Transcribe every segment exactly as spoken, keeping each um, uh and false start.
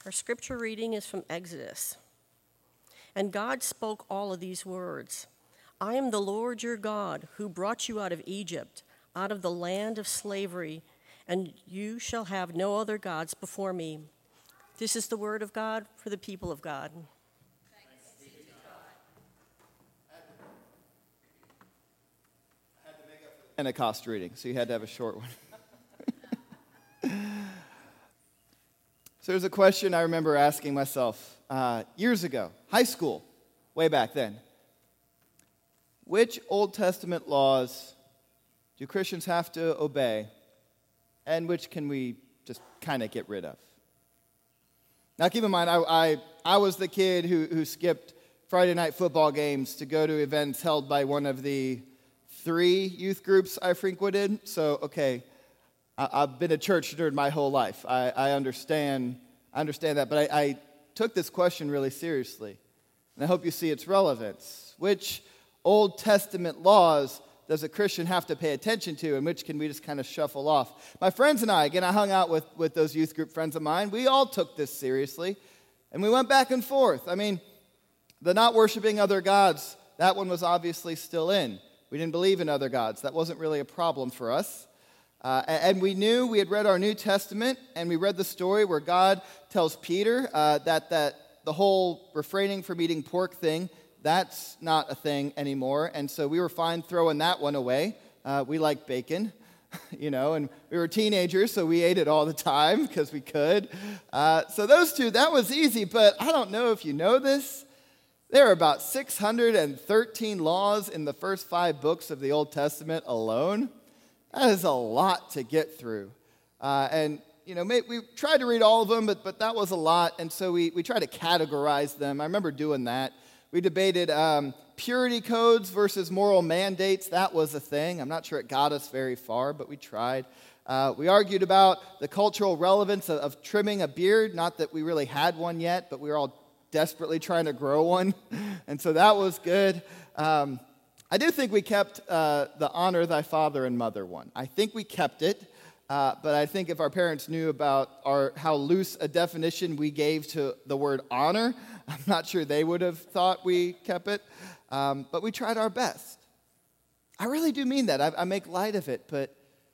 Our scripture reading is from Exodus. And God spoke all of these words. I am the Lord your God, who brought you out of Egypt, out of the land of slavery, and you shall have no other gods before me. This is the word of God for the people of God. Thanks be to God. I had to make up for the Pentecost reading, so you had to have a short one. So there's a question I remember asking myself uh, years ago, high school, way back then. Which Old Testament laws do Christians have to obey, and which can we just kind of get rid of? Now, keep in mind, I, I, I was the kid who, who skipped Friday night football games to go to events held by one of the three youth groups I frequented. So, okay, I, I've been a church nerd my whole life. I, I understand I understand that, but I, I took this question really seriously, and I hope you see its relevance. Which Old Testament laws does a Christian have to pay attention to, and which can we just kind of shuffle off? My friends and I, again, I hung out with, with those youth group friends of mine. We all took this seriously, and we went back and forth. I mean, the not worshiping other gods, that one was obviously still in. We didn't believe in other gods. That wasn't really a problem for us. Uh, and we knew, we had read our New Testament, and we read the story where God tells Peter uh, that, that the whole refraining from eating pork thing, that's not a thing anymore. And so we were fine throwing that one away. Uh, we like bacon, you know, and we were teenagers, so we ate it all the time because we could. Uh, so those two, that was easy, but I don't know if you know this. There are about six hundred thirteen laws in the first five books of the Old Testament alone. That is a lot to get through. Uh, and, you know, we tried to read all of them, but, but that was a lot. And so we, we tried to categorize them. I remember doing that. We debated um, purity codes versus moral mandates. That was a thing. I'm not sure it got us very far, but we tried. Uh, we argued about the cultural relevance of, of trimming a beard. Not that we really had one yet, but we were all desperately trying to grow one. And so that was good. Um, I do think we kept uh, the honor thy father and mother one. I think we kept it, uh, but I think if our parents knew about our how loose a definition we gave to the word honor, I'm not sure they would have thought we kept it. Um, but we tried our best. I really do mean that. I, I make light of it, but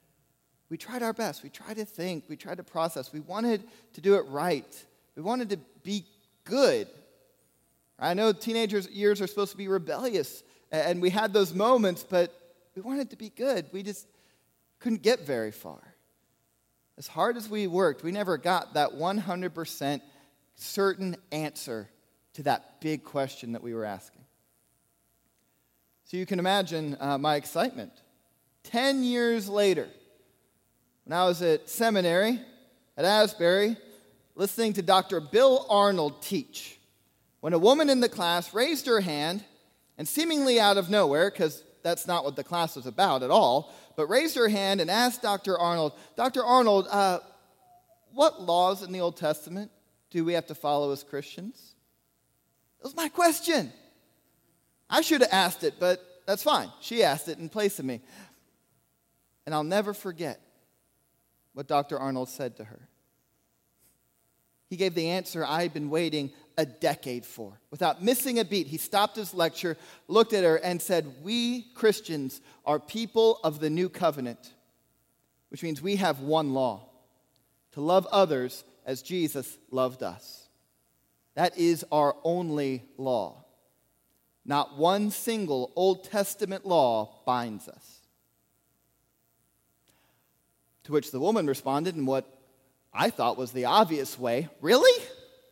we tried our best. We tried to think. We tried to process. We wanted to do it right. We wanted to be good. I know teenagers' years are supposed to be rebellious, and we had those moments, but we wanted to be good. We just couldn't get very far. As hard as we worked, we never got that one hundred percent certain answer to that big question that we were asking. So you can imagine uh, my excitement. Ten years later, when I was at seminary at Asbury, listening to Doctor Bill Arnold teach, when a woman in the class raised her hand and seemingly out of nowhere, because that's not what the class was about at all, but raised her hand and asked Doctor Arnold, Doctor Arnold, uh, what laws in the Old Testament do we have to follow as Christians? That was my question. I should have asked it, but that's fine. She asked it in place of me. And I'll never forget what Doctor Arnold said to her. He gave the answer I had been waiting a decade for. Without missing a beat, he stopped his lecture, looked at her, and said, we Christians are people of the new covenant, which means we have one law, to love others as Jesus loved us. That is our only law. Not one single Old Testament law binds us. To which the woman responded in what I thought was the obvious way. Really?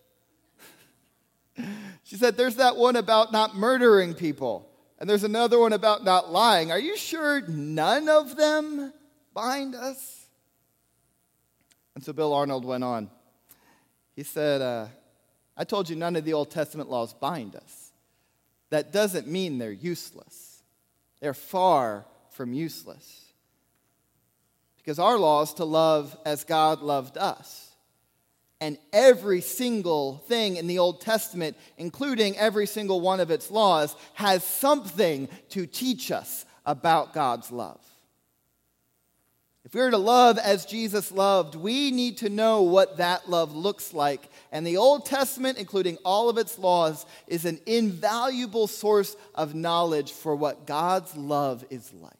She said, there's that one about not murdering people, and there's another one about not lying. Are you sure none of them bind us? And so Bill Arnold went on. He said, uh, I told you none of the Old Testament laws bind us. That doesn't mean they're useless. They're far from useless. Because our law is to love as God loved us. And every single thing in the Old Testament, including every single one of its laws, has something to teach us about God's love. If we are to love as Jesus loved, we need to know what that love looks like. And the Old Testament, including all of its laws, is an invaluable source of knowledge for what God's love is like.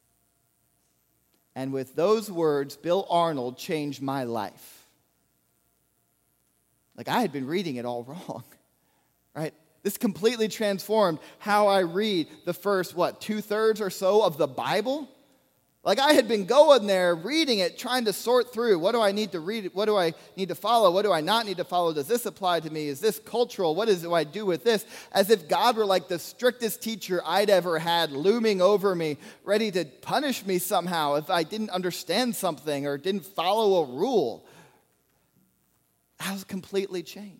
And with those words, Bill Arnold changed my life. Like, I had been reading it all wrong, right? This completely transformed how I read the first, what, two-thirds or so of the Bible? Like, I had been going there, reading it, trying to sort through, what do I need to read? What do I need to follow? What do I not need to follow? Does this apply to me? Is this cultural? What is, do I do with this? As if God were like the strictest teacher I'd ever had, looming over me, ready to punish me somehow if I didn't understand something or didn't follow a rule. I was completely changed.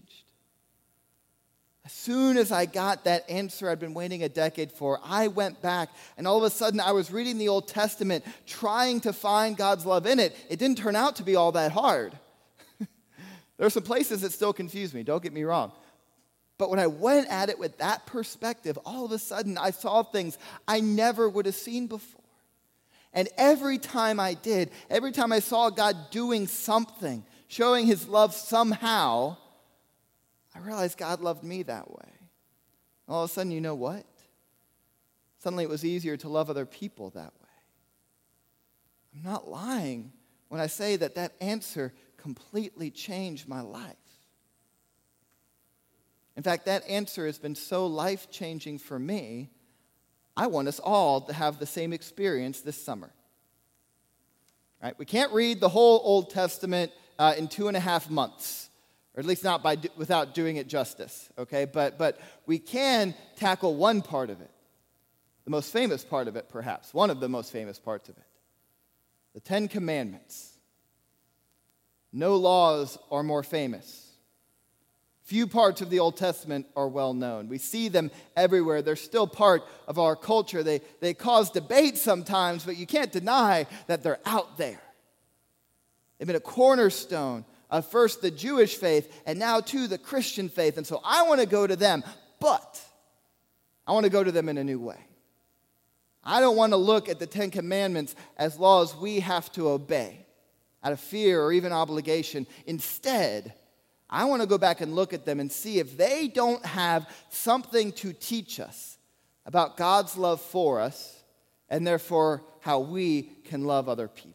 As soon as I got that answer I'd been waiting a decade for, I went back, and all of a sudden I was reading the Old Testament, trying to find God's love in it. It didn't turn out to be all that hard. There are some places that still confuse me, don't get me wrong. But when I went at it with that perspective, all of a sudden I saw things I never would have seen before. And every time I did, every time I saw God doing something, showing his love somehow, I realized God loved me that way. All of a sudden, you know what? Suddenly it was easier to love other people that way. I'm not lying when I say that that answer completely changed my life. In fact, that answer has been so life-changing for me, I want us all to have the same experience this summer. Right? We can't read the whole Old Testament uh, in two and a half months. Or at least not by do, without doing it justice, okay? But, but we can tackle one part of it, the most famous part of it, perhaps, one of the most famous parts of it, the Ten Commandments. No laws are more famous. Few parts of the Old Testament are well known. We see them everywhere. They're still part of our culture. They, they cause debate sometimes, but you can't deny that they're out there. They've been a cornerstone of first the Jewish faith, and now too the Christian faith. And so I want to go to them, but I want to go to them in a new way. I don't want to look at the Ten Commandments as laws we have to obey out of fear or even obligation. Instead, I want to go back and look at them and see if they don't have something to teach us about God's love for us, and therefore how we can love other people.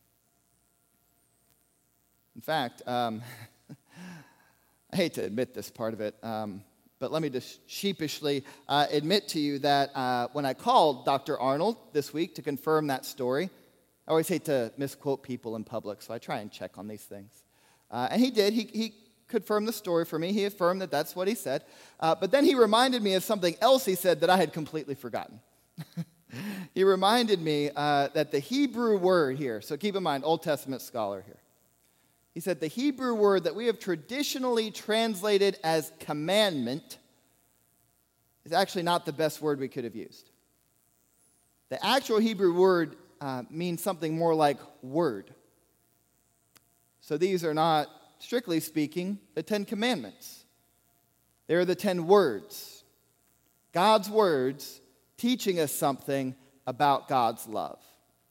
In fact, um, I hate to admit this part of it, um, but let me just sheepishly uh, admit to you that uh, when I called Doctor Arnold this week to confirm that story, I always hate to misquote people in public, so I try and check on these things. Uh, and he did. He, he confirmed the story for me. He affirmed that that's what he said. Uh, but then he reminded me of something else he said that I had completely forgotten. He reminded me uh, that the Hebrew word here, so keep in mind, Old Testament scholar here. He said the Hebrew word that we have traditionally translated as commandment is actually not the best word we could have used. The actual Hebrew word uh, means something more like word. So these are not, strictly speaking, the Ten Commandments. They're the ten words. God's words teaching us something about God's love.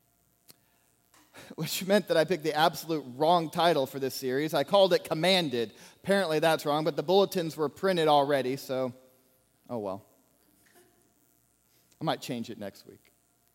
Which meant that I picked the absolute wrong title for this series. I called it Commanded. Apparently that's wrong, but the bulletins were printed already, so oh well. I might change it next week.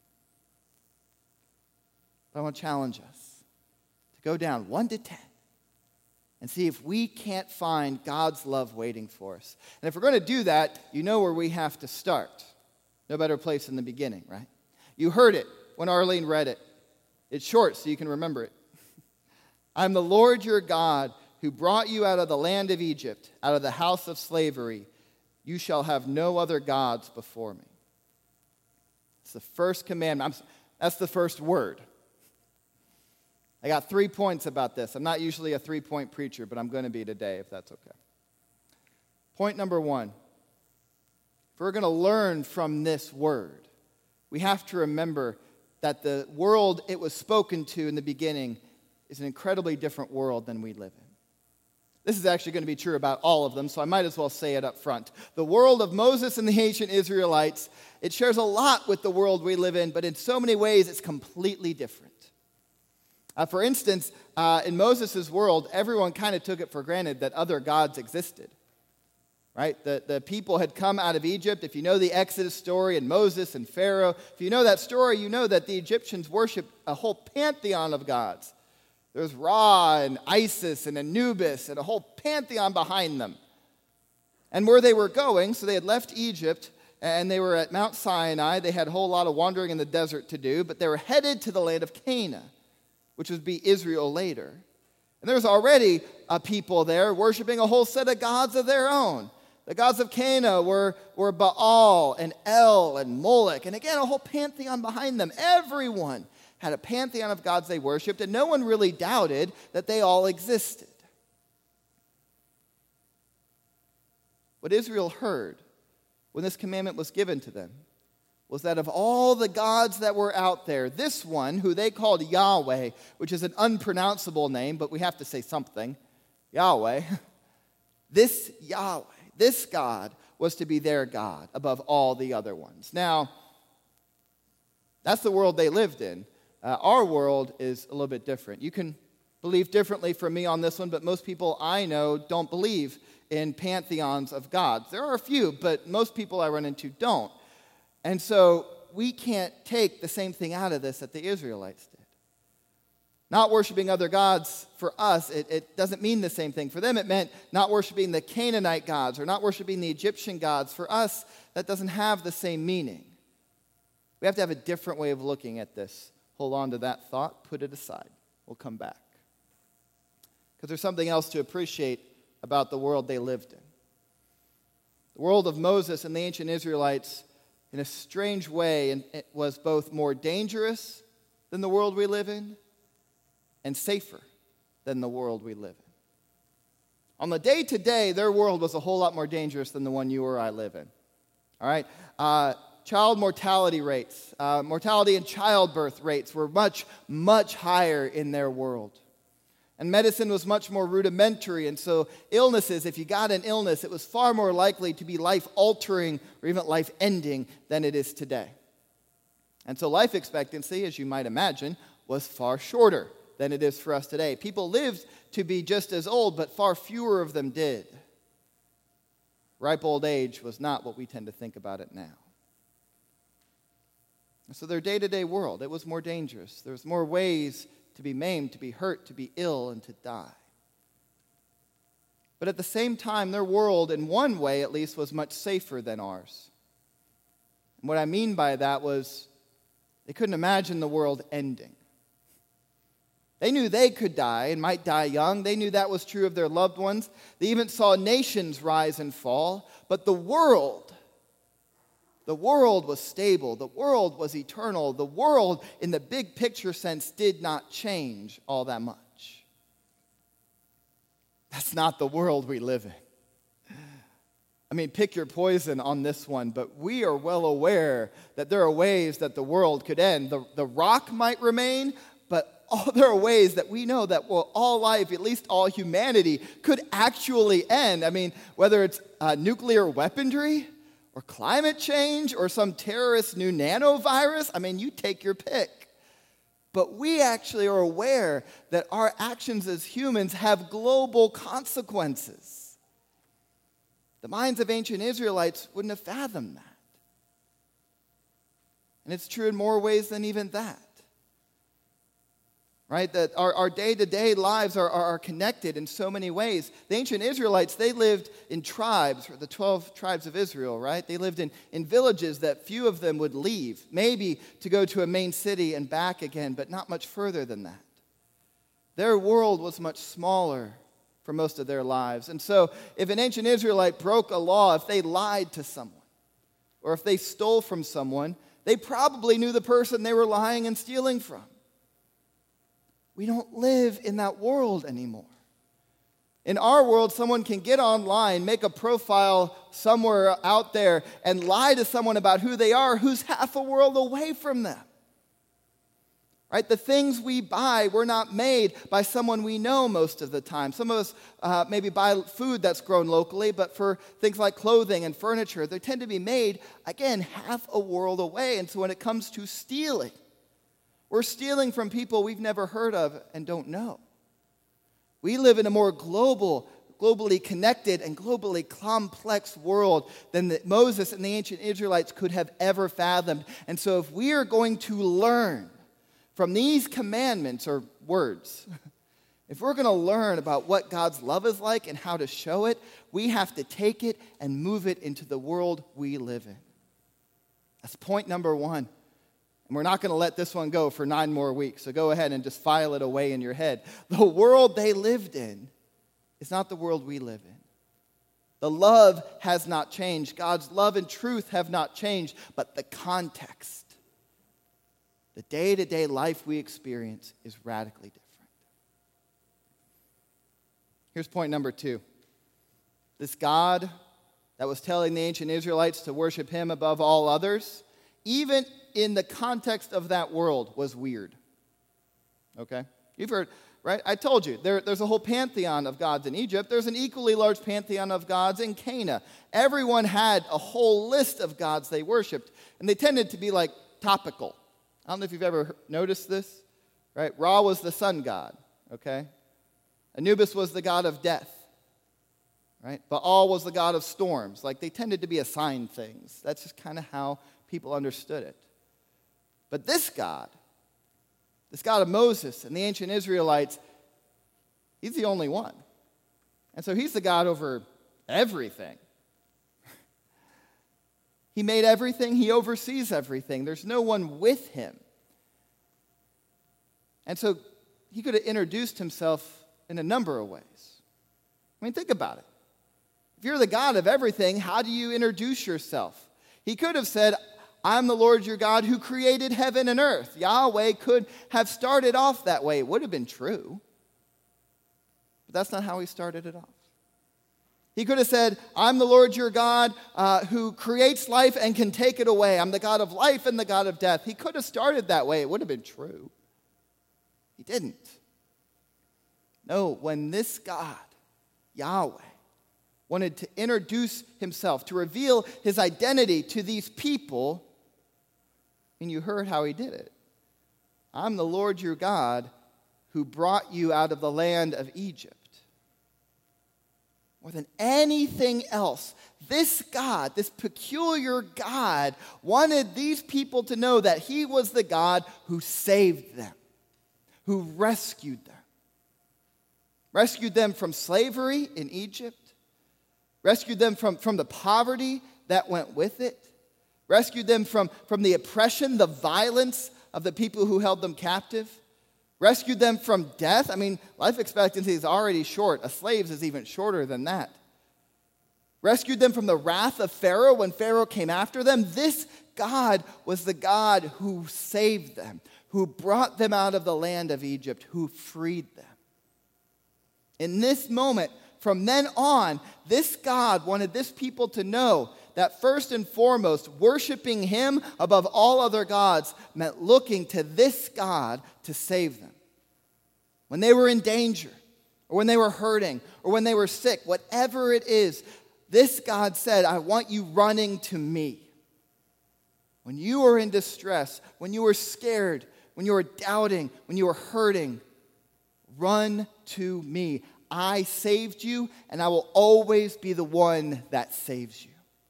But I want to challenge us to go down one to ten and see if we can't find God's love waiting for us. And if we're going to do that, you know where we have to start. No better place than the beginning, right? You heard it when Arlene read it. It's short, so you can remember it. I'm the Lord your God who brought you out of the land of Egypt, out of the house of slavery. You shall have no other gods before me. It's the first commandment. I'm, that's the first word. I got three points about this. I'm not usually a three-point preacher, but I'm going to be today, if that's okay. Point number one. If we're going to learn from this word, we have to remember that the world it was spoken to in the beginning is an incredibly different world than we live in. This is actually going to be true about all of them, so I might as well say it up front. The world of Moses and the ancient Israelites, it shares a lot with the world we live in, but in so many ways it's completely different. Uh, for instance, uh, in Moses' world, everyone kind of took it for granted that other gods existed. Right? The, the people had come out of Egypt. If you know the Exodus story and Moses and Pharaoh, if you know that story, you know that the Egyptians worshiped a whole pantheon of gods. There's Ra and Isis and Anubis and a whole pantheon behind them. And where they were going, so they had left Egypt and they were at Mount Sinai. They had a whole lot of wandering in the desert to do, but they were headed to the land of Canaan, which would be Israel later. And there was already a people there worshiping a whole set of gods of their own. The gods of Canaan were, were Baal and El and Moloch, and again, a whole pantheon behind them. Everyone had a pantheon of gods they worshipped, and no one really doubted that they all existed. What Israel heard when this commandment was given to them was that of all the gods that were out there, this one, who they called Yahweh, which is an unpronounceable name, but we have to say something, Yahweh, this Yahweh, this God was to be their God above all the other ones. Now, that's the world they lived in. Uh, our world is a little bit different. You can believe differently from me on this one, but most people I know don't believe in pantheons of gods. There are a few, but most people I run into don't. And so we can't take the same thing out of this that the Israelites did. Not worshiping other gods, for us, it, it doesn't mean the same thing. For them, it meant not worshiping the Canaanite gods or not worshiping the Egyptian gods. For us, that doesn't have the same meaning. We have to have a different way of looking at this. Hold on to that thought, put it aside. We'll come back. Because there's something else to appreciate about the world they lived in. The world of Moses and the ancient Israelites, in a strange way, and it was both more dangerous than the world we live in and safer than the world we live in. On the day-to-day, their world was a whole lot more dangerous than the one you or I live in. All right? Uh, child mortality rates, uh, mortality and childbirth rates were much, much higher in their world. And medicine was much more rudimentary, and so illnesses, if you got an illness, it was far more likely to be life-altering or even life-ending than it is today. And so life expectancy, as you might imagine, was far shorter than it is for us today. People lived to be just as old, but far fewer of them did. Ripe old age was not what we tend to think about it now. So their day-to-day world, it was more dangerous. There was more ways to be maimed, to be hurt, to be ill, and to die. But at the same time, their world, in one way at least, was much safer than ours. And what I mean by that was they couldn't imagine the world ending. They knew they could die and might die young. They knew that was true of their loved ones. They even saw nations rise and fall. But the world, the world was stable. The world was eternal. The world, in the big picture sense, did not change all that much. That's not the world we live in. I mean, pick your poison on this one, but we are well aware that there are ways that the world could end. The, the rock might remain, but all, there are ways that we know that well, all life, at least all humanity, could actually end. I mean, whether it's uh, nuclear weaponry, or climate change, or some terrorist new nanovirus. I mean, you take your pick. But we actually are aware that our actions as humans have global consequences. The minds of ancient Israelites wouldn't have fathomed that. And it's true in more ways than even that. Right? That our, our day-to-day lives are, are, are connected in so many ways. The ancient Israelites, they lived in tribes, the twelve tribes of Israel, right? They lived in, in villages that few of them would leave, maybe to go to a main city and back again, but not much further than that. Their world was much smaller for most of their lives. And so if an ancient Israelite broke a law, if they lied to someone, or if they stole from someone, they probably knew the person they were lying and stealing from. We don't live in that world anymore. In our world, someone can get online, make a profile somewhere out there, and lie to someone about who they are who's half a world away from them. Right? The things we buy were not made by someone we know most of the time. Some of us uh, maybe buy food that's grown locally, but for things like clothing and furniture, they tend to be made, again, half a world away. And so when it comes to stealing, We're stealing from people we've never heard of and don't know. We live in a more global, globally connected, and globally complex world than that Moses and the ancient Israelites could have ever fathomed. And so if we are going to learn from these commandments or words, if we're going to learn about what God's love is like and how to show it, we have to take it and move it into the world we live in. That's point number one. And we're not going to let this one go for nine more weeks, so go ahead and just file it away in your head. The world they lived in is not the world we live in. The love has not changed. God's love and truth have not changed, but the context, the day-to-day life we experience is radically different. Here's point number two. This God that was telling the ancient Israelites to worship him above all others, even in the context of that world, was weird. Okay? You've heard, right? I told you, there, there's a whole pantheon of gods in Egypt. There's an equally large pantheon of gods in Canaan. Everyone had a whole list of gods they worshipped, and they tended to be like topical. I don't know if you've ever noticed this, right? Ra was the sun god, okay? Anubis was the god of death, right? Baal was the god of storms. Like, they tended to be assigned things. That's just kind of how people understood it. But this God, this God of Moses and the ancient Israelites, he's the only one. And so he's the God over everything. He made everything. He oversees everything. There's no one with him. And so he could have introduced himself in a number of ways. I mean, think about it. If you're the God of everything, how do you introduce yourself? He could have said, I'm the Lord your God who created heaven and earth. Yahweh could have started off that way. It would have been true. But that's not how he started it off. He could have said, I'm the Lord your God uh, who creates life and can take it away. I'm the God of life and the God of death. He could have started that way. It would have been true. He didn't. No, when this God, Yahweh, wanted to introduce himself, to reveal his identity to these people, and you heard how he did it. I'm the Lord your God who brought you out of the land of Egypt. More than anything else, this God, this peculiar God, wanted these people to know that he was the God who saved them, who rescued them. Rescued them from slavery in Egypt. Rescued them from, from the poverty that went with it. Rescued them from, from the oppression, the violence of the people who held them captive. Rescued them from death. I mean, life expectancy is already short. A slave's is even shorter than that. Rescued them from the wrath of Pharaoh when Pharaoh came after them. This God was the God who saved them, who brought them out of the land of Egypt, who freed them. In this moment, from then on, this God wanted this people to know that first and foremost, worshiping him above all other gods meant looking to this God to save them. When they were in danger, or when they were hurting, or when they were sick, whatever it is, this God said, I want you running to me. When you are in distress, when you are scared, when you are doubting, when you are hurting, run to me. I saved you, and I will always be the one that saves you.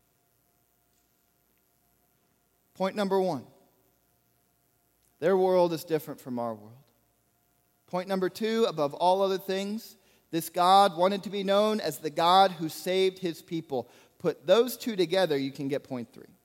Point number one. Their world is different from our world. Point number two, above all other things, this God wanted to be known as the God who saved his people. Put those two together, you can get point three.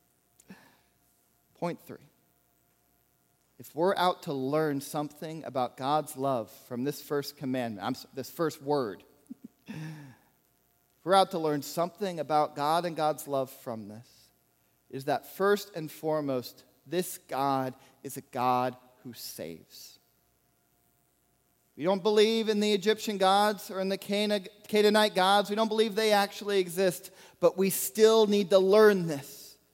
Point three. If we're out to learn something about God's love from this first commandment, I'm, this first word, if we're out to learn something about God and God's love from this, is that first and foremost, this God is a God who saves. We don't believe in the Egyptian gods or in the Cana- Canaanite gods. We don't believe they actually exist, but we still need to learn this.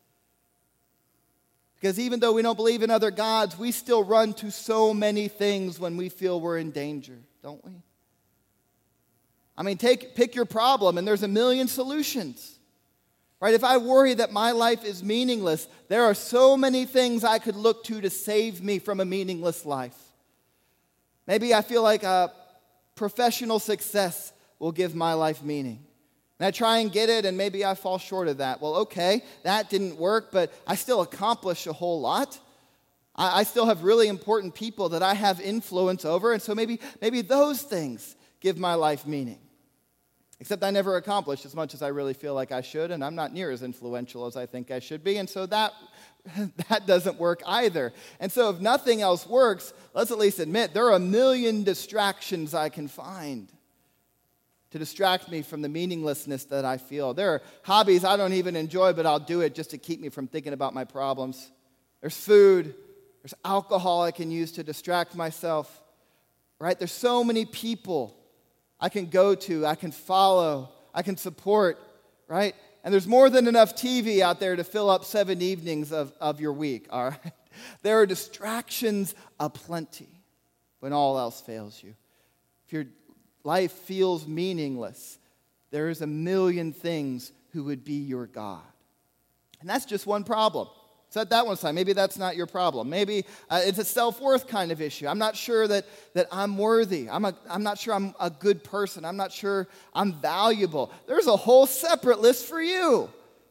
Because even though we don't believe in other gods, we still run to so many things when we feel we're in danger, don't we? I mean, take pick your problem, and there's a million solutions. Right? If I worry that my life is meaningless, there are so many things I could look to to save me from a meaningless life. Maybe I feel like a professional success will give my life meaning. And I try and get it, and maybe I fall short of that. Well, okay, that didn't work, but I still accomplish a whole lot. I, I still have really important people that I have influence over, and so maybe, maybe those things give my life meaning. Except I never accomplished as much as I really feel like I should, and I'm not near as influential as I think I should be, and so that, that doesn't work either. And so if nothing else works, let's at least admit there are a million distractions I can find to distract me from the meaninglessness that I feel. There are hobbies I don't even enjoy, but I'll do it just to keep me from thinking about my problems. There's food, there's alcohol I can use to distract myself, right? There's so many people I can go to, I can follow, I can support, right? And there's more than enough T V out there to fill up seven evenings of, of your week, all right? There are distractions aplenty when all else fails you. If your life feels meaningless, there is a million things who would be your God. And that's just one problem. Set that one aside. Maybe that's not your problem. Maybe uh, it's a self-worth kind of issue. I'm not sure that, that I'm worthy. I'm, a, I'm not sure I'm a good person. I'm not sure I'm valuable. There's a whole separate list for you.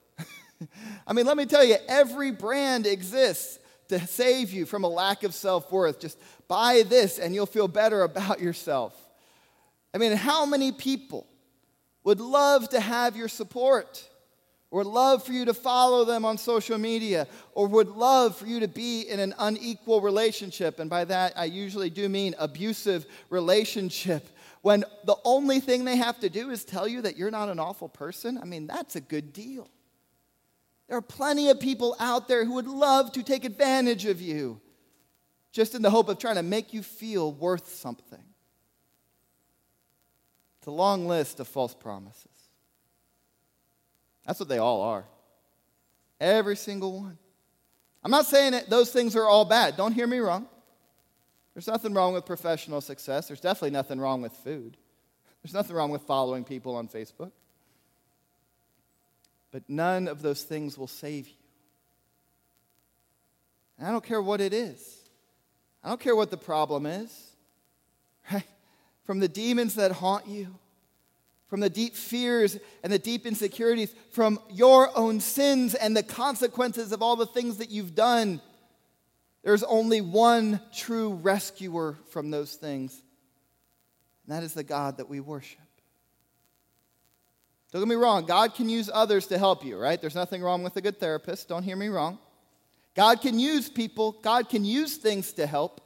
I mean, let me tell you, every brand exists to save you from a lack of self-worth. Just buy this and you'll feel better about yourself. I mean, how many people would love to have your support, or love for you to follow them on social media, or would love for you to be in an unequal relationship? And by that, I usually do mean abusive relationship, when the only thing they have to do is tell you that you're not an awful person. I mean, that's a good deal. There are plenty of people out there who would love to take advantage of you, just in the hope of trying to make you feel worth something. It's a long list of false promises. That's what they all are. Every single one. I'm not saying that those things are all bad. Don't hear me wrong. There's nothing wrong with professional success. There's definitely nothing wrong with food. There's nothing wrong with following people on Facebook. But none of those things will save you. And I don't care what it is. I don't care what the problem is. Right? From the demons that haunt you, from the deep fears and the deep insecurities, from your own sins and the consequences of all the things that you've done, there's only one true rescuer from those things, and that is the God that we worship. Don't get me wrong, God can use others to help you, right? There's nothing wrong with a good therapist, don't hear me wrong. God can use people, God can use things to help.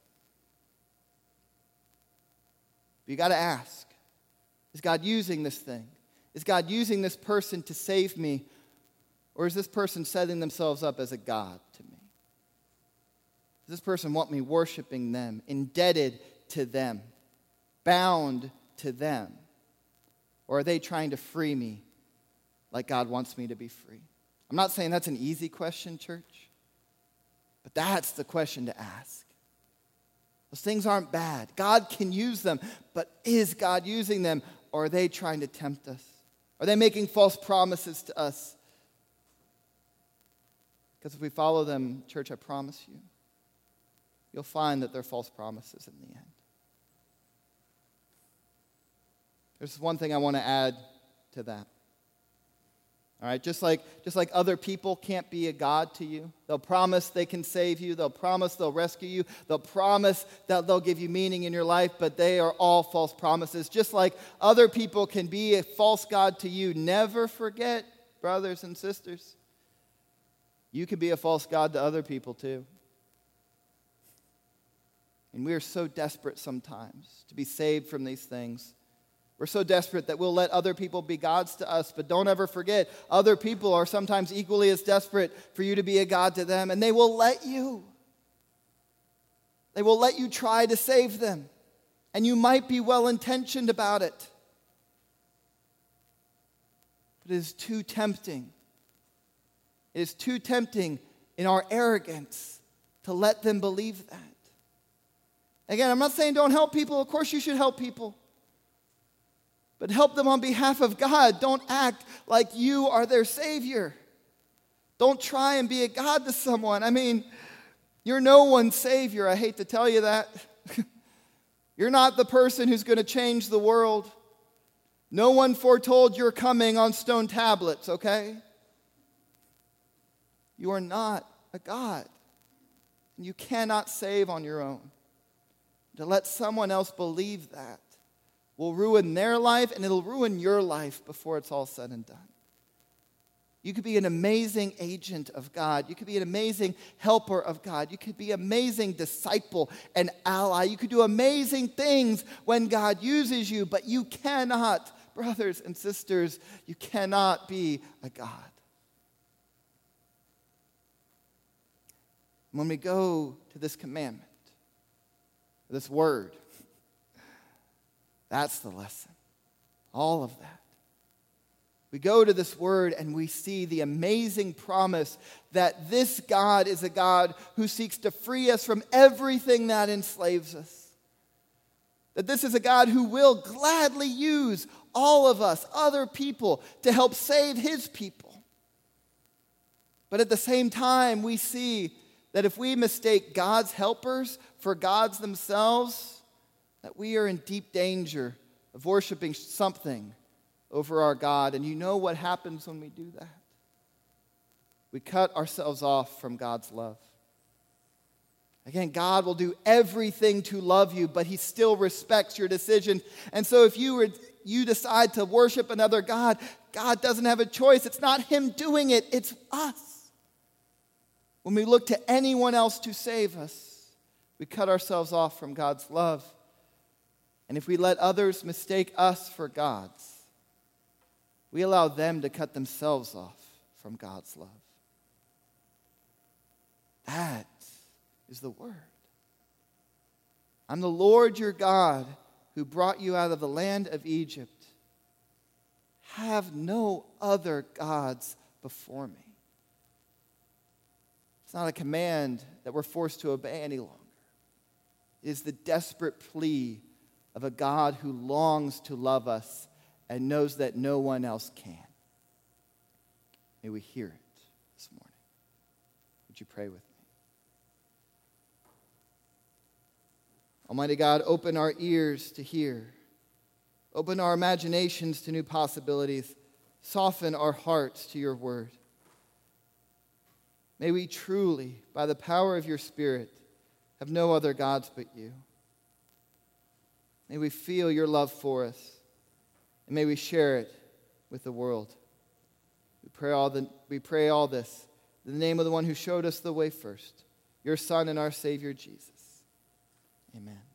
But you got to ask, is God using this thing? Is God using this person to save me? Or is this person setting themselves up as a God to me? Does this person want me worshiping them, indebted to them, bound to them? Or are they trying to free me like God wants me to be free? I'm not saying that's an easy question, church, but that's the question to ask. Those things aren't bad. God can use them, but is God using them, or are they trying to tempt us? Are they making false promises to us? Because if we follow them, church, I promise you, you'll find that they're false promises in the end. There's one thing I want to add to that. All right, just like, just like other people can't be a God to you. They'll promise they can save you. They'll promise they'll rescue you. They'll promise that they'll give you meaning in your life, but they are all false promises. Just like other people can be a false God to you, never forget, brothers and sisters, you can be a false God to other people too. And we are so desperate sometimes to be saved from these things. We're so desperate that we'll let other people be gods to us, but don't ever forget, other people are sometimes equally as desperate for you to be a God to them, and they will let you. They will let you try to save them, and you might be well-intentioned about it. But it is too tempting. It is too tempting in our arrogance to let them believe that. Again, I'm not saying don't help people. Of course you should help people. but help them on behalf of God. Don't act like you are their Savior. Don't try and be a God to someone. I mean, you're no one's Savior. I hate to tell you that. You're not the person who's going to change the world. No one foretold your coming on stone tablets, okay? You are not a God. And you cannot save on your own. To let someone else believe that will ruin their life, and it'll ruin your life before it's all said and done. You could be an amazing agent of God. You could be an amazing helper of God. You could be an amazing disciple and ally. You could do amazing things when God uses you, but you cannot, brothers and sisters, you cannot be a God. When we go to this commandment, this word, that's the lesson. All of that. We go to this word and we see the amazing promise that this God is a God who seeks to free us from everything that enslaves us. That this is a God who will gladly use all of us, other people, to help save his people. But at the same time, we see that if we mistake God's helpers for gods themselves, that we are in deep danger of worshiping something over our God. And you know what happens when we do that? We cut ourselves off from God's love. Again, God will do everything to love you, but he still respects your decision. And so if you were, you decide to worship another God, God doesn't have a choice. It's not him doing it, it's us. When we look to anyone else to save us, we cut ourselves off from God's love. And if we let others mistake us for gods, we allow them to cut themselves off from God's love. That is the word. I'm the Lord your God who brought you out of the land of Egypt. Have no other gods before me. It's not a command that we're forced to obey any longer. It is the desperate plea of a God who longs to love us and knows that no one else can. May we hear it this morning. Would you pray with me? Almighty God, open our ears to hear. Open our imaginations to new possibilities. Soften our hearts to your word. May we truly, by the power of your Spirit, have no other gods but you. May we feel your love for us. And may we share it with the world. We pray all, the, we pray all this in the name of the one who showed us the way first, your Son and our Savior, Jesus. Amen.